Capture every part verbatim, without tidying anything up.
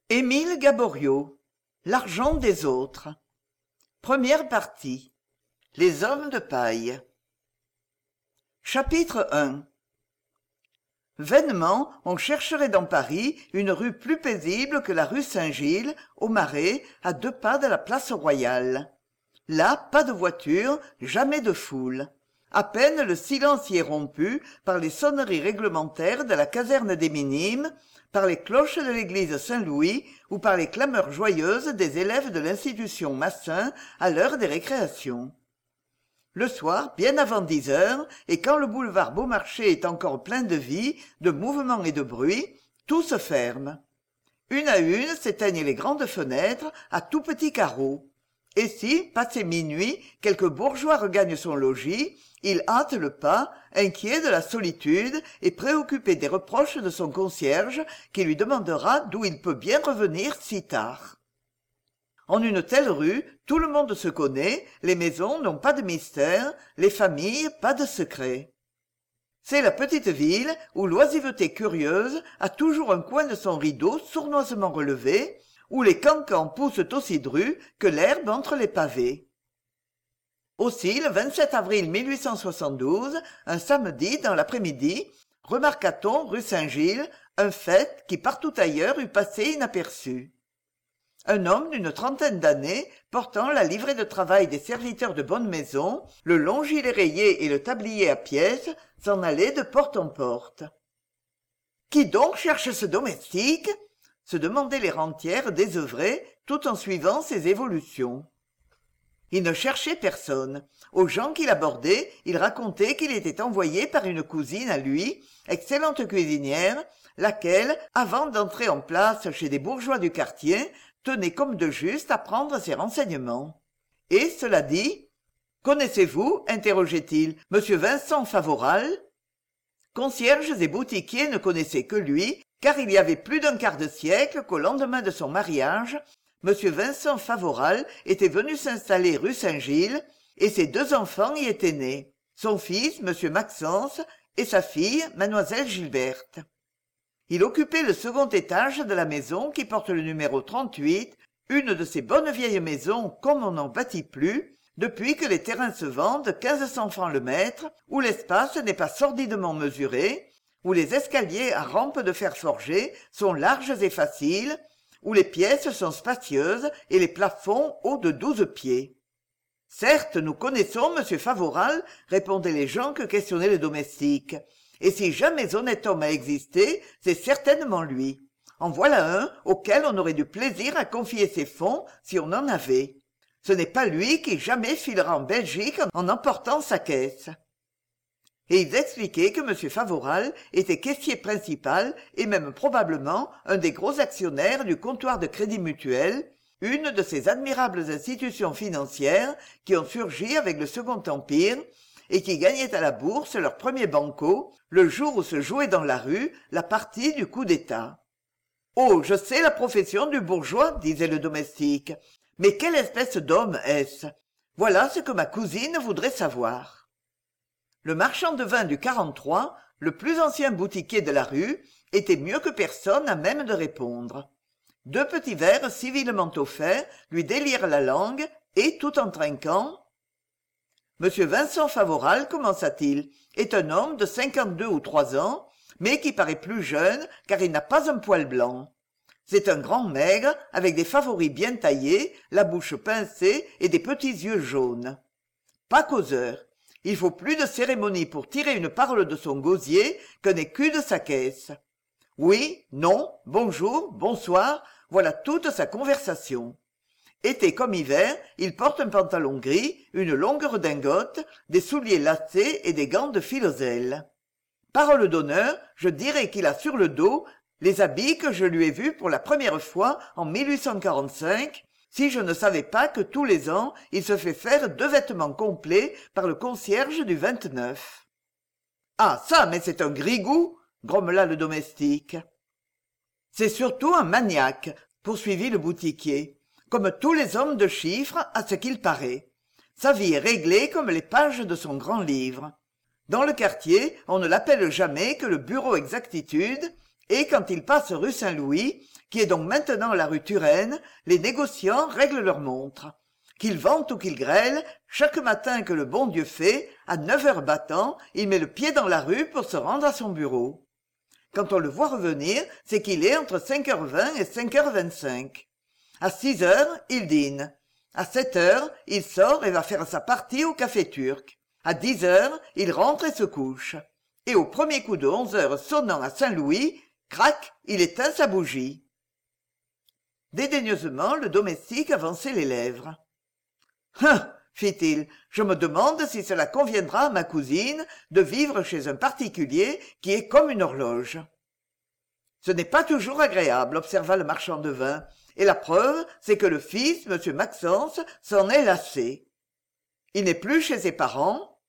Émile Gaboriau, L'argent des autres. Première partie. Les hommes de paille. Chapitre un. Vainement on chercherait dans Paris une rue plus paisible que la rue Saint-Gilles, au Marais, à deux pas de la place Royale. Là, pas de voitures, jamais de foule. À peine le silence y est rompu par les sonneries réglementaires de la caserne des Minimes, par les cloches de l'église Saint-Louis ou par les clameurs joyeuses des élèves de l'institution Massin à l'heure des récréations. Le soir, bien avant dix heures, et quand le boulevard Beaumarchais est encore plein de vie, de mouvement et de bruit, tout se ferme. Une à une s'éteignent les grandes fenêtres à tout petits carreaux. Et si, passé minuit, quelque bourgeois regagne son logis, il hâte le pas, inquiet de la solitude et préoccupé des reproches de son concierge qui lui demandera d'où il peut bien revenir si tard. En une telle rue, tout le monde se connaît, les maisons n'ont pas de mystère, les familles pas de secret. C'est la petite ville où l'oisiveté curieuse a toujours un coin de son rideau sournoisement relevé, où les cancans poussent aussi drus que l'herbe entre les pavés. Aussi, le vingt-sept avril mille huit cent soixante-douze, un samedi dans l'après-midi, remarqua-t-on rue Saint-Gilles un fait qui partout ailleurs eût passé inaperçu. Un homme d'une trentaine d'années, portant la livrée de travail des serviteurs de bonne maison, le long gilet rayé et le tablier à pièces, s'en allait de porte en porte. « Qui donc cherche ce domestique ?» se demandaient les rentières désœuvrées, tout en suivant ses évolutions. Il ne cherchait personne. Aux gens qu'il abordait, il racontait qu'il était envoyé par une cousine à lui, excellente cuisinière, laquelle, avant d'entrer en place chez des bourgeois du quartier, tenait comme de juste à prendre ses renseignements. Et, cela dit, « Connaissez-vous, interrogeait-il, monsieur Vincent Favoral ?» Concierges et boutiquiers ne connaissaient que lui, car il y avait plus d'un quart de siècle qu'au lendemain de son mariage, Monsieur Vincent Favoral était venu s'installer rue Saint-Gilles, et ses deux enfants y étaient nés, son fils, Monsieur Maxence, et sa fille, Mademoiselle Gilberte. Il occupait le second étage de la maison qui porte le numéro trente-huit, une de ces bonnes vieilles maisons comme on n'en bâtit plus, depuis que les terrains se vendent quinze cents francs le mètre, où l'espace n'est pas sordidement mesuré, où les escaliers à rampes de fer forgé sont larges et faciles, où les pièces sont spacieuses et les plafonds hauts de douze pieds. « Certes, nous connaissons monsieur Favoral, répondaient les gens que questionnait le domestique. Et si jamais honnête homme a existé, c'est certainement lui. En voilà un auquel on aurait du plaisir à confier ses fonds si on en avait. Ce n'est pas lui qui jamais filera en Belgique en emportant sa caisse. » Et ils expliquaient que M. Favoral était caissier principal et même probablement un des gros actionnaires du comptoir de Crédit Mutuel, une de ces admirables institutions financières qui ont surgi avec le Second Empire et qui gagnaient à la bourse leur premier banco le jour où se jouait dans la rue la partie du coup d'État. « Oh, je sais la profession du bourgeois, disait le domestique, mais quelle espèce d'homme est-ce? Voilà ce que ma cousine voudrait savoir. » Le marchand de vin du quarante-trois, le plus ancien boutiquier de la rue, était mieux que personne à même de répondre. Deux petits verres civilement offerts lui délirent la langue et, tout en trinquant, « Monsieur Vincent Favoral, commença-t-il, est un homme de cinquante-deux ou trois ans, mais qui paraît plus jeune car il n'a pas un poil blanc. C'est un grand maigre, avec des favoris bien taillés, la bouche pincée et des petits yeux jaunes. Pas causeur. Il faut plus de cérémonie pour tirer une parole de son gosier qu'un écu de sa caisse. Oui, non, bonjour, bonsoir, voilà toute sa conversation. Été comme hiver, il porte un pantalon gris, une longue redingote, des souliers lacés et des gants de filoselle. Parole d'honneur, je dirais qu'il a sur le dos les habits que je lui ai vus pour la première fois en mille huit cent quarante-cinq, si je ne savais pas que tous les ans il se fait faire deux vêtements complets par le concierge du vingt-neuf. « Ah ça, mais c'est un grigou !» grommela le domestique. « C'est surtout un maniaque, » poursuivit le boutiquier, « comme tous les hommes de chiffres à ce qu'il paraît. Sa vie est réglée comme les pages de son grand livre. Dans le quartier, on ne l'appelle jamais que le bureau exactitude, Et quand ils passent rue Saint-Louis, qui est donc maintenant la rue Turenne, les négociants règlent leurs montres. Qu'ils ventent ou qu'ils grêlent, chaque matin que le bon Dieu fait, à neuf heures battant, il met le pied dans la rue pour se rendre à son bureau. Quand on le voit revenir, c'est qu'il est entre cinq heures vingt et cinq heures vingt-cinq. À six heures, il dîne. À sept heures, il sort et va faire sa partie au café turc. À dix heures, il rentre et se couche. Et au premier coup de onze heures sonnant à Saint-Louis, crac, il éteint sa bougie. Dédaigneusement, le domestique avançait les lèvres. « Hein !» fit-il, « je me demande si cela conviendra à ma cousine de vivre chez un particulier qui est comme une horloge. »« Ce n'est pas toujours agréable, » observa le marchand de vin, « et la preuve, c'est que le fils, M. Maxence, s'en est lassé. Il n'est plus chez ses parents.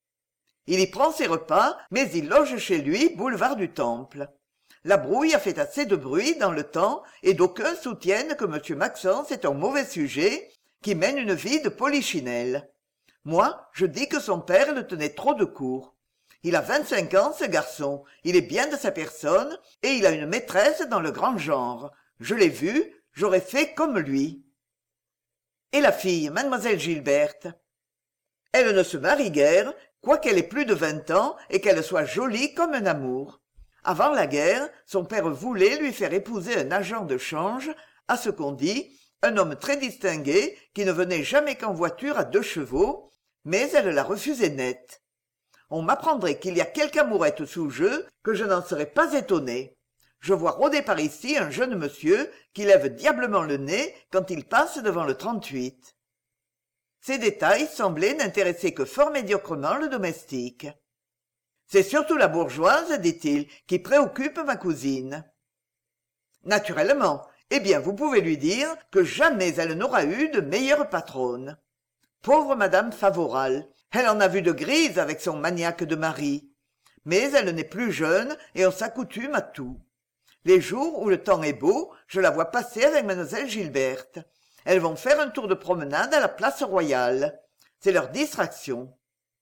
Il y prend ses repas, mais il loge chez lui, boulevard du Temple. La brouille a fait assez de bruit dans le temps, et d'aucuns soutiennent que M. Maxence est un mauvais sujet, qui mène une vie de polichinelle. Moi, je dis que son père le tenait trop de court. Il a vingt-cinq ans, ce garçon, il est bien de sa personne, et il a une maîtresse dans le grand genre. Je l'ai vu, j'aurais fait comme lui. Et la fille, mademoiselle Gilberte? Elle ne se marie guère, quoiqu'elle ait plus de vingt ans et qu'elle soit jolie comme un amour. Avant la guerre, son père voulait lui faire épouser un agent de change, à ce qu'on dit, un homme très distingué qui ne venait jamais qu'en voiture à deux chevaux, mais elle la refusait net. On m'apprendrait qu'il y a quelque amourette sous jeu que je n'en serais pas étonné. Je vois rôder par ici un jeune monsieur qui lève diablement le nez quand il passe devant le trente-huit. Ces détails semblaient n'intéresser que fort médiocrement le domestique. C'est surtout la bourgeoise, dit-il, qui préoccupe ma cousine. Naturellement. Eh bien, vous pouvez lui dire que jamais elle n'aura eu de meilleure patronne. Pauvre madame Favoral, elle en a vu de grises avec son maniaque de mari. Mais elle n'est plus jeune et on s'accoutume à tout. Les jours où le temps est beau, je la vois passer avec mademoiselle Gilberte. Elles vont faire un tour de promenade à la place royale. C'est leur distraction.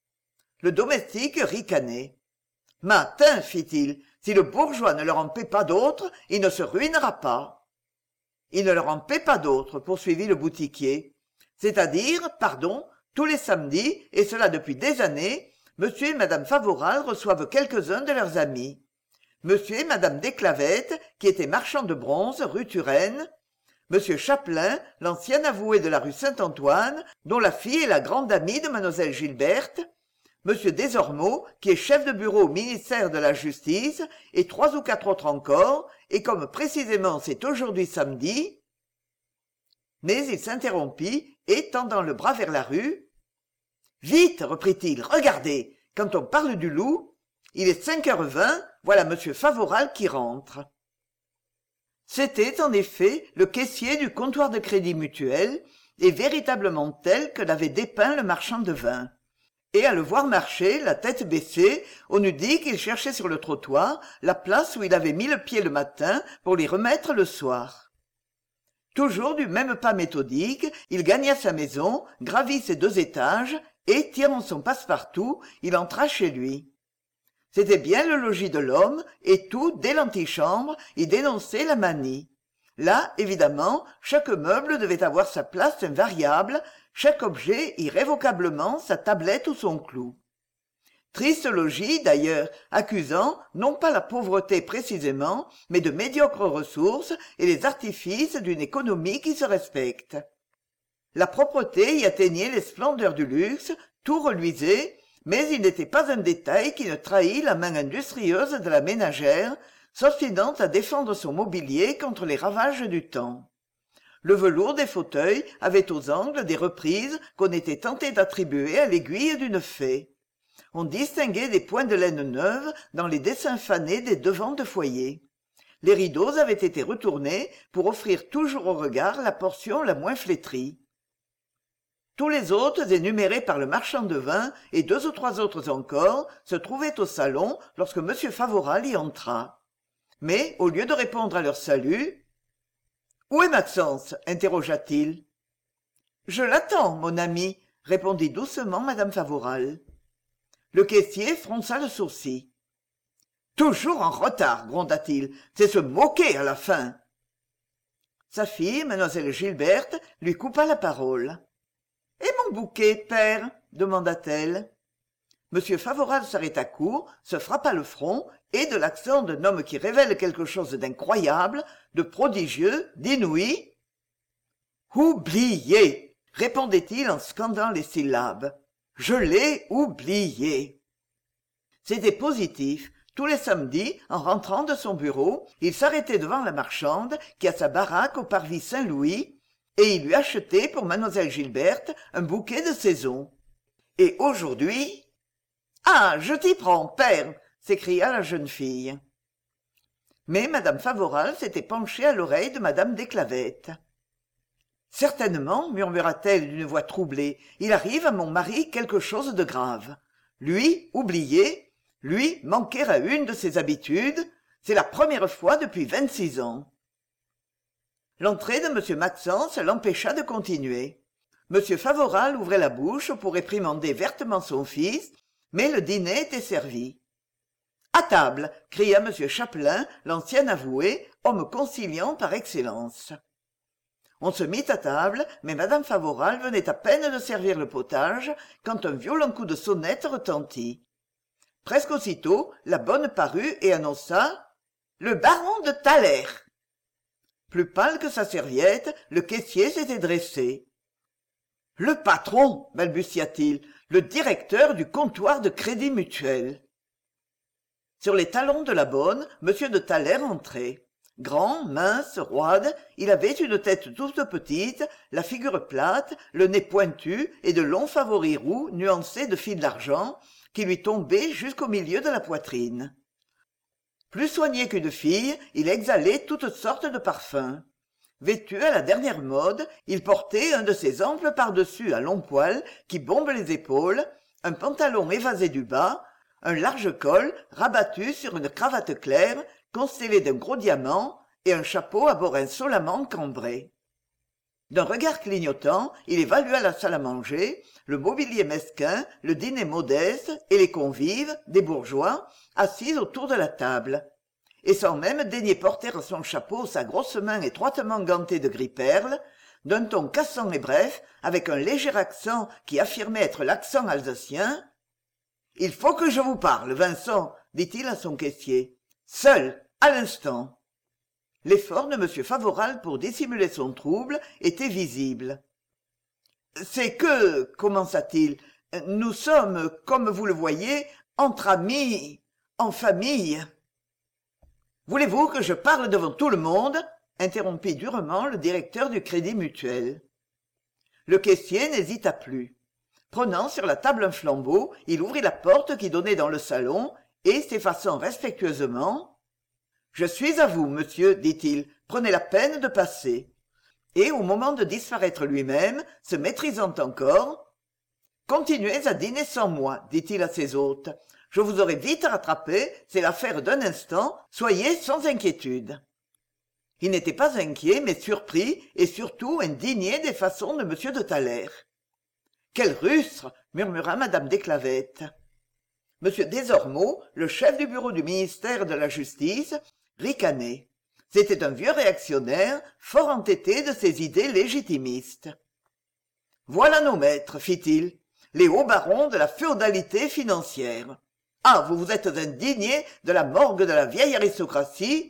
Le domestique ricanait. « Matin, fit-il, si le bourgeois ne leur en paie pas d'autre, il ne se ruinera pas. » Il ne leur en paie pas d'autre, poursuivit le boutiquier. C'est-à-dire, pardon, tous les samedis, et cela depuis des années, monsieur et madame Favoral reçoivent quelques-uns de leurs amis. Monsieur et madame Desclavette, qui étaient marchands de bronze, rue Turenne, monsieur Chapelain, l'ancien avoué de la rue Saint-Antoine, dont la fille est la grande amie de mademoiselle Gilberte, monsieur Desormeaux, qui est chef de bureau au ministère de la Justice, et trois ou quatre autres encore, et comme précisément c'est aujourd'hui samedi... Mais il s'interrompit, et, tendant le bras vers la rue, « Vite, reprit-il, regardez, quand on parle du loup, il est cinq heures vingt, voilà monsieur Favoral qui rentre. » C'était en effet le caissier du comptoir de crédit mutuel, et véritablement tel que l'avait dépeint le marchand de vin. Et à le voir marcher, la tête baissée, on eût dit qu'il cherchait sur le trottoir la place où il avait mis le pied le matin pour l'y remettre le soir. Toujours du même pas méthodique, il gagna sa maison, gravit ses deux étages, et, tirant son passe-partout, il entra chez lui. C'était bien le logis de l'homme, et tout, dès l'antichambre, y dénonçait la manie. Là, évidemment, chaque meuble devait avoir sa place invariable, chaque objet irrévocablement sa tablette ou son clou. Triste logis, d'ailleurs, accusant, non pas la pauvreté précisément, mais de médiocres ressources et les artifices d'une économie qui se respecte. La propreté y atteignait les splendeurs du luxe, tout reluisait, mais il n'était pas un détail qui ne trahît la main industrieuse de la ménagère, s'obstinant à défendre son mobilier contre les ravages du temps. Le velours des fauteuils avait aux angles des reprises qu'on était tenté d'attribuer à l'aiguille d'une fée. On distinguait des points de laine neuves dans les dessins fanés des devants de foyer. Les rideaux avaient été retournés pour offrir toujours au regard la portion la moins flétrie. Tous les hôtes énumérés par le marchand de vin et deux ou trois autres encore se trouvaient au salon lorsque M. Favoral y entra. Mais, au lieu de répondre à leur salut, « Où est Maxence ?» interrogea-t-il. « Je l'attends, mon ami, » répondit doucement madame Favoral. Le caissier fronça le sourcil. toujours en retard, gronda-t-il. C'est se moquer à la fin. Sa fille, mademoiselle Gilberte, lui coupa la parole. Et mon bouquet, père demanda-t-elle. Monsieur Favorable s'arrêta court, se frappa le front, et de l'accent d'un homme qui révèle quelque chose d'incroyable, de prodigieux, d'inouï. Oublié, répondait-il en scandant les syllabes. Je l'ai oublié. C'était positif. Tous les samedis, en rentrant de son bureau, il s'arrêtait devant la marchande qui a sa baraque au parvis Saint-Louis, et il lui achetait pour mademoiselle Gilberte un bouquet de saison. Et aujourd'hui... Ah, je t'y prends, père s'écria la jeune fille. Mais madame Favorable s'était penchée à l'oreille de madame Desclavette. Certainement, murmura-t-elle d'une voix troublée, il arrive à mon mari quelque chose de grave. Lui, oublié, lui, manquer à une de ses habitudes, c'est la première fois depuis vingt-six ans. L'entrée de m Maxence l'empêcha de continuer. M Favorable ouvrait la bouche pour réprimander vertement son fils, mais le dîner était servi. « À table !» cria m Chapelain, l'ancien avoué, homme conciliant par excellence. On se mit à table, mais madame Favorable venait à peine de servir le potage quand un violent coup de sonnette retentit. Presque aussitôt, la bonne parut et annonça « Le baron de Thaler !» Plus pâle que sa serviette, le caissier s'était dressé. « Le patron !» balbutia-t-il, « le directeur du comptoir de Crédit Mutuel !» Sur les talons de la bonne, m de Thaler entrait. Grand, mince, roide, il avait une tête toute petite, la figure plate, le nez pointu et de longs favoris roux nuancés de fil d'argent qui lui tombaient jusqu'au milieu de la poitrine. Plus soigné qu'une fille, il exhalait toutes sortes de parfums. Vêtu à la dernière mode, il portait un de ces amples par-dessus à longs poils qui bombent les épaules, un pantalon évasé du bas, un large col rabattu sur une cravate claire constellée d'un gros diamant et un chapeau à bord insolemment cambré. D'un regard clignotant, il évalua la salle à manger, le mobilier mesquin, le dîner modeste et les convives, des bourgeois, assis autour de la table. Et sans même daigner porter à son chapeau sa grosse main étroitement gantée de gris perle, d'un ton cassant et bref, avec un léger accent qui affirmait être l'accent alsacien, « Il faut que je vous parle, Vincent, » dit-il à son caissier. « Seul, à l'instant. » L'effort de m Favorable pour dissimuler son trouble était visible. « C'est que, commença-t-il, nous sommes, comme vous le voyez, entre amis, en famille. »« Voulez-vous que je parle devant tout le monde ?» interrompit durement le directeur du Crédit Mutuel. Le caissier n'hésita plus. Prenant sur la table un flambeau, il ouvrit la porte qui donnait dans le salon et, s'effaçant respectueusement, « Je suis à vous, monsieur, dit-il, prenez la peine de passer. » Et, au moment de disparaître lui-même, se maîtrisant encore, « Continuez à dîner sans moi, dit-il à ses hôtes. Je vous aurai vite rattrapé, c'est l'affaire d'un instant, soyez sans inquiétude. » Il n'était pas inquiet, mais surpris et surtout indigné des façons de m de Thaler. « Quel rustre !» murmura madame Desclavette. M. Desormeaux, le chef du bureau du ministère de la Justice, ricanait. C'était un vieux réactionnaire, fort entêté de ses idées légitimistes. « Voilà nos maîtres, fit-il, les hauts barons de la féodalité financière. Ah, vous vous êtes indignés de la morgue de la vieille aristocratie ?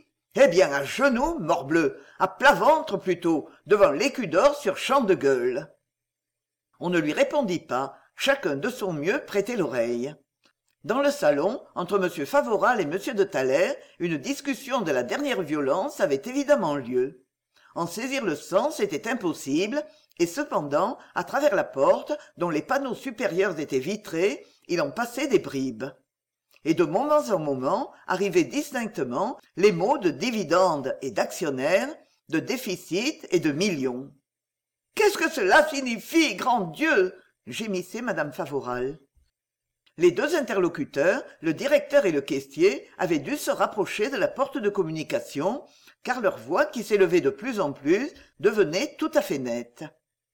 Eh bien, à genoux, morbleu, à plat ventre plutôt, devant l'écu d'or sur champ de gueule. » On ne lui répondit pas, chacun de son mieux prêtait l'oreille. Dans le salon, entre m Favorable et m de Thaler, une discussion de la dernière violence avait évidemment lieu. En saisir le sens était impossible, et cependant, à travers la porte, dont les panneaux supérieurs étaient vitrés, il en passait des bribes. Et de moments en moments arrivaient distinctement les mots de dividendes et d'actionnaires, de déficit et de millions. « Qu'est-ce que cela signifie, grand Dieu !» gémissait madame Favorable. Les deux interlocuteurs, le directeur et le caissier, avaient dû se rapprocher de la porte de communication, car leur voix, qui s'élevait de plus en plus, devenait tout à fait nette.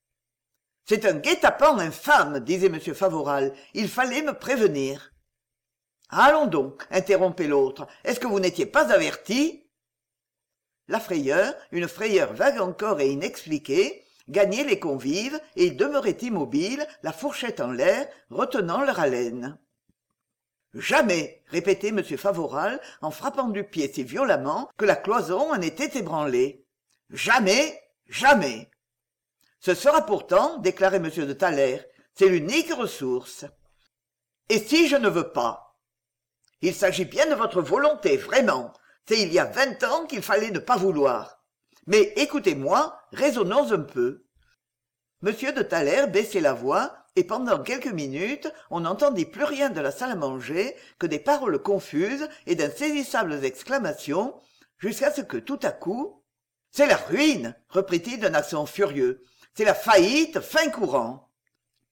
« C'est un guet-apens infâme, disait m Favorable. Il fallait me prévenir. » allons donc, interrompait l'autre, est-ce que vous n'étiez pas averti? La frayeur, une frayeur vague encore et inexpliquée, gagnait les convives et ils demeuraient immobiles, la fourchette en l'air, retenant leur haleine. Jamais, répétait M. Favoral en frappant du pied si violemment que la cloison en était ébranlée. Jamais, jamais. Ce sera pourtant, déclarait M. de Thaler, c'est l'unique ressource. Et si je ne veux pas? Il s'agit bien de votre volonté, vraiment. C'est il y a vingt ans qu'il fallait ne pas vouloir. Mais écoutez-moi, raisonnons un peu. M. de Thaler baissait la voix, et pendant quelques minutes, on n'entendit plus rien de la salle à manger que des paroles confuses et d'insaisissables exclamations, jusqu'à ce que tout à coup... « C'est la ruine !» reprit-il d'un accent furieux. « C'est la faillite fin courant !»« Monsieur !»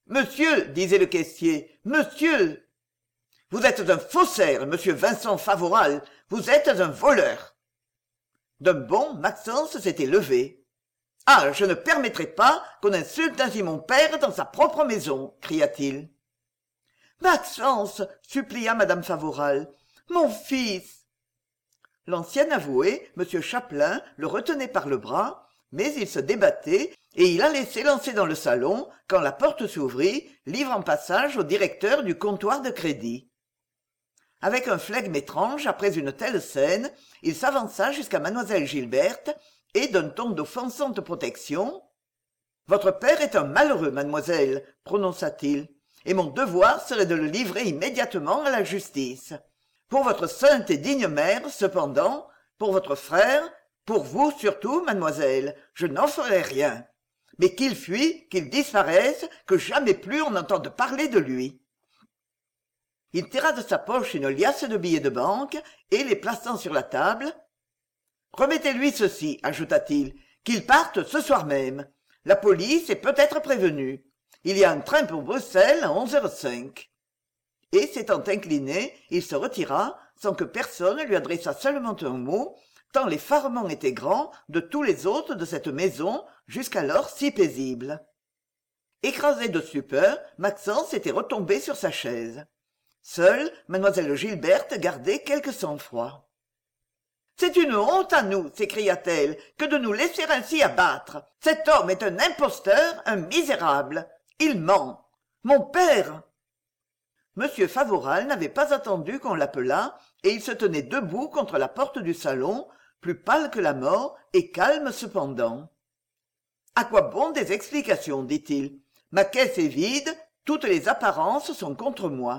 disait le caissier. « Monsieur !»« Vous êtes un faussaire, monsieur Vincent Favoral. Vous êtes un voleur !» D'un bond, Maxence s'était levé. « Ah, je ne permettrai pas qu'on insulte ainsi mon père dans sa propre maison !» cria-t-il. « Maxence !» supplia madame Favoral. « Mon fils !» L'ancien avoué, M. Chapelain, le retenait par le bras, mais il se débattait et il allait s'élancer dans le salon quand la porte s'ouvrit, livrant passage au directeur du comptoir de crédit. Avec un flegme étrange après une telle scène, il s'avança jusqu'à mademoiselle Gilberte et, d'un ton d'offensante protection, « Votre père est un malheureux, mademoiselle, prononça-t-il, et mon devoir serait de le livrer immédiatement à la justice. Pour votre sainte et digne mère, cependant, pour votre frère, pour vous surtout, mademoiselle, je n'en ferai rien. Mais qu'il fuit, qu'il disparaisse, que jamais plus on n'entende parler de lui. » Il tira de sa poche une liasse de billets de banque et, les plaçant sur la table, « Remettez-lui ceci, ajouta-t-il, qu'il parte ce soir même. La police est peut-être prévenue. Il y a un train pour Bruxelles à onze heures cinq. » Et, s'étant incliné, il se retira, sans que personne lui adressât seulement un mot, tant l'effarement était grand de tous les hôtes de cette maison, jusqu'alors si paisible. Écrasé de stupeur, Maxence était retombé sur sa chaise. Seule, mademoiselle Gilberte gardait quelque sang-froid. « C'est une honte à nous, s'écria-t-elle, que de nous laisser ainsi abattre. Cet homme est un imposteur, un misérable. Il ment. Mon père !» Monsieur Favoral n'avait pas attendu qu'on l'appelât, et il se tenait debout contre la porte du salon, plus pâle que la mort, et calme cependant. « À quoi bon des explications, dit-il. Ma caisse est vide, toutes les apparences sont contre moi. »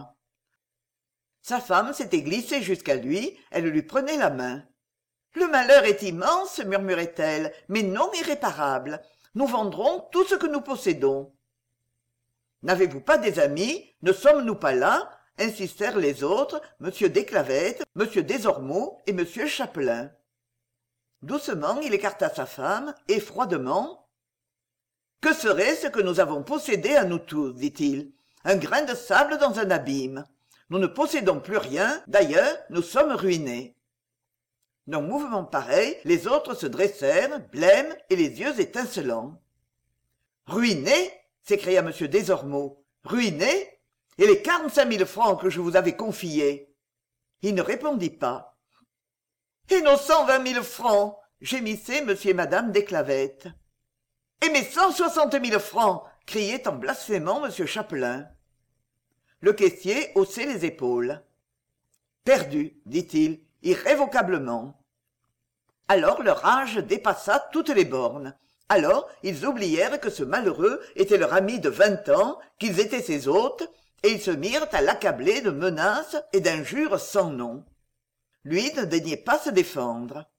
Sa femme s'était glissée jusqu'à lui, elle lui prenait la main. « Le malheur est immense, murmurait-elle, mais non irréparable. Nous vendrons tout ce que nous possédons. » « N'avez-vous pas des amis? Ne sommes-nous pas là ?» insistèrent les autres, M. Desclavette, M. Desormeaux et M. Chapelain. Doucement, il écarta sa femme, et froidement, « Que serait ce que nous avons possédé à nous tous, dit-il, un grain de sable dans un abîme. Nous ne possédons plus rien, d'ailleurs, nous sommes ruinés. » D'un mouvement pareil, les autres se dressèrent, blêmes et les yeux étincelants. « Ruinés ?» s'écria M. Desormeaux. « Ruiné? Et les quarante-cinq mille francs que je vous avais confiés ?» Il ne répondit pas. « Et nos cent vingt mille francs !» gémissaient M. et Mme Desclavette. « Et mes cent soixante mille francs !» criait en blasphémant M. Chapelain. Le caissier haussait les épaules. « Perdu, dit-il, irrévocablement. » Alors leur rage dépassa toutes les bornes. Alors, ils oublièrent que ce malheureux était leur ami de vingt ans, qu'ils étaient ses hôtes, et ils se mirent à l'accabler de menaces et d'injures sans nom. Lui ne daignait pas se défendre.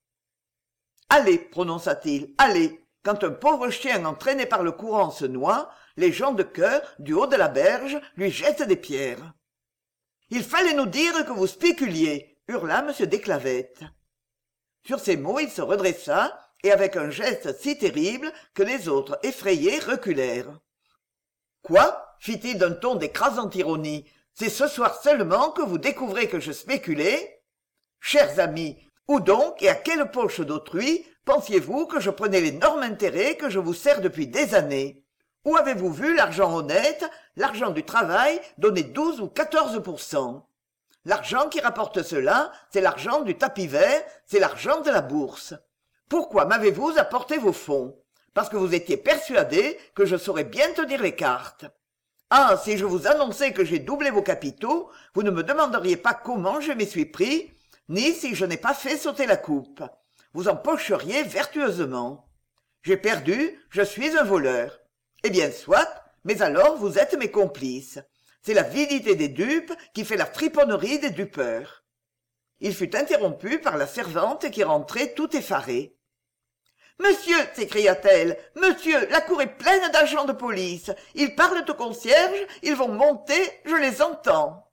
« Allez, prononça-t-il, allez, quand un pauvre chien entraîné par le courant se noie, les gens de cœur, du haut de la berge, lui jettent des pierres. »« Il fallait nous dire que vous spéculiez !» hurla M. Desclavette. Sur ces mots, il se redressa, et avec un geste si terrible que les autres, effrayés, reculèrent. « Quoi ?» fit-il d'un ton d'écrasante ironie. « C'est ce soir seulement que vous découvrez que je spéculais ? Chers amis, où donc et à quelle poche d'autrui pensiez-vous que je prenais l'énorme intérêt que je vous sers depuis des années ? Où avez-vous vu l'argent honnête, l'argent du travail, donner douze ou quatorze pour cent ? L'argent qui rapporte cela, c'est l'argent du tapis vert, c'est l'argent de la bourse. Pourquoi m'avez-vous apporté vos fonds? Parce que vous étiez persuadé que je saurais bien tenir les cartes. Ah, si je vous annonçais que j'ai doublé vos capitaux, vous ne me demanderiez pas comment je m'y suis pris, ni si je n'ai pas fait sauter la coupe. Vous empocheriez vertueusement. J'ai perdu, je suis un voleur. Eh bien, soit, mais alors vous êtes mes complices. C'est la vilité des dupes qui fait la friponnerie des dupeurs. Il fut interrompu par la servante qui rentrait tout effarée. Monsieur, s'écria-t-elle, monsieur, la cour est pleine d'agents de police. Ils parlent au concierge, ils vont monter, je les entends.